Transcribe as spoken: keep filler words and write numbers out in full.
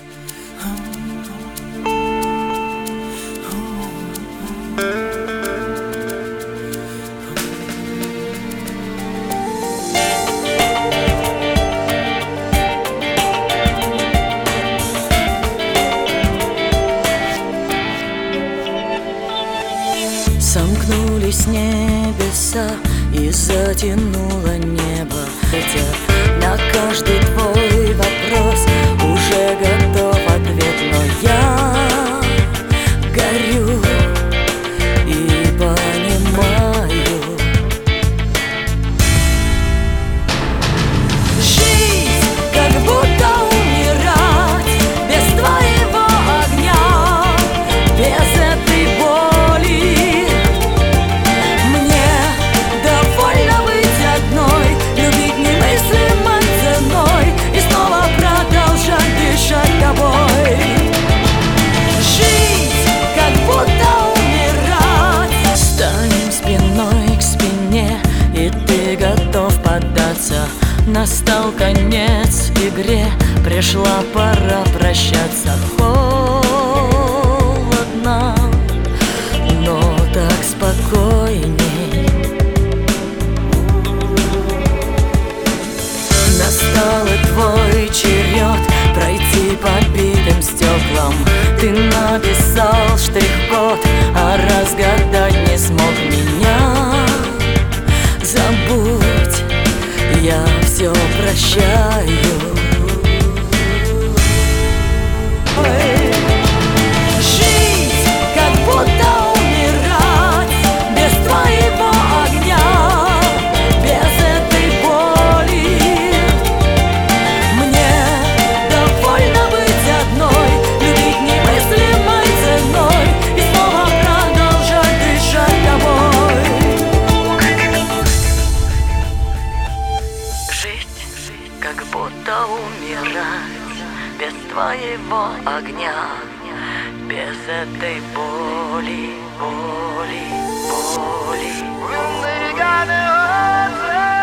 Сомкнулись небеса и затянуло небо. Хотя на каждый твой вопрос уже готов ответ, но я горю и понимаю: жить, как будто умирать без твоего огня, без этой боли. Мне довольно быть одной, любить немыслимой ценой и снова продолжать дышать тобой. Жить, как будто умирать. Станем спиной к спине, и ты готов поддаться. Настал конец игре, пришла пора прощаться. Холодно, но так спокойней. Настал и твой черед пройти по битым стеклам. Ты написал штрих-код, а разгадать не смог меня. Забудь, я все прощаю. Жить, как будто умирать без твоего огня, без этой боли. Мне довольно быть одной, любить немыслимой ценой и снова продолжать дышать тобой. Жить, как будто умирать без твоего огня, без этой боли, боли, боли.